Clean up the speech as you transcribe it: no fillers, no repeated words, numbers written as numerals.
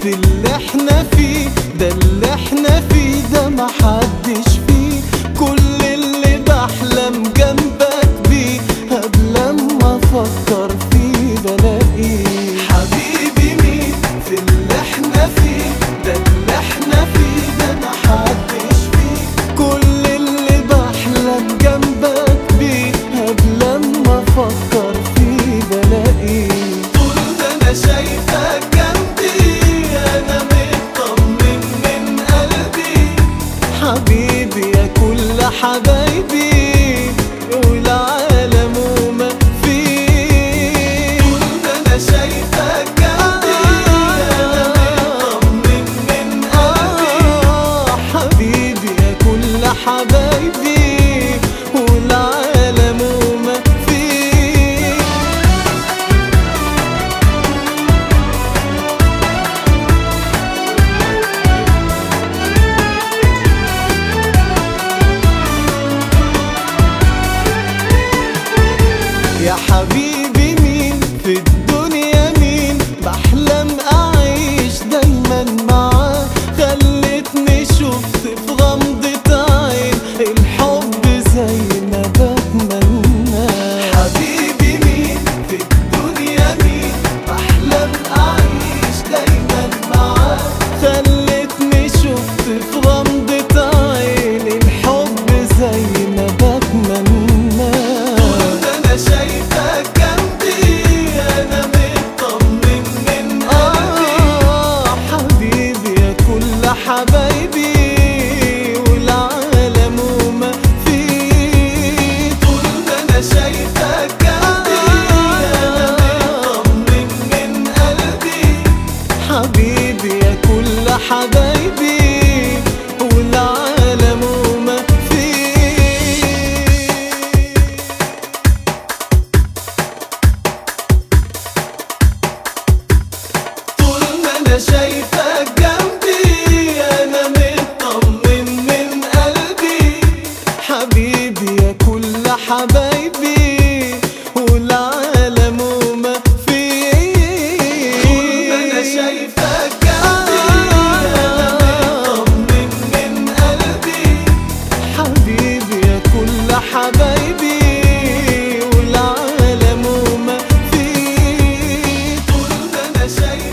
في اللي احنا فيه ده، اللي احنا فيه ده محدش فيه. كل اللي بحلم جنبك بيه قبل ما افكر فيه بلاقيه. حبيبي مين في اللي احنا فيه ده، اللي احنا فيه ده محدش فيه. كل اللي بحلم جنبك بيه قبل ما افكر فيه بلاقيه. طول ما انا شايفك جنبي انا مطمن من قلبي. حبيبي يا كل حبايبي والعالم وما فيه. طول ما انا شايفك جنبي انا مطمن من قلبي. حبيبي يا كل حبايبي والعالم وما فيه. يا حبيبي مين في الدنيا مين بحلم أعيش دايما معاه. خلتني شفت في غمضة عين الحب زي ما بتمنى. حبيبي مين في الدنيا مين بحلم أعيش دايما معاه. خلتني شفت في غمضة عين الحب زي ما بتمنى. أنا شايفك جنبي أنا مطمن من قلبي. حبيبي يا كل حبايبي والعالم وما فيه. طول ما أنا شايفك جنبي أنا مطمن من قلبي. حبيبي يا كل حبايبي والعالم وما فيه. طول ما انا شايفك جنبي انا مطمن من قلبي. حبيبي يا كل حبايبي والعالم وما فيه. طول ما انا شايفك جنبي انا مطمن من قلبي. حبيبي يا كل حبايبي والعالم وما فيه. طول ما انا شايفك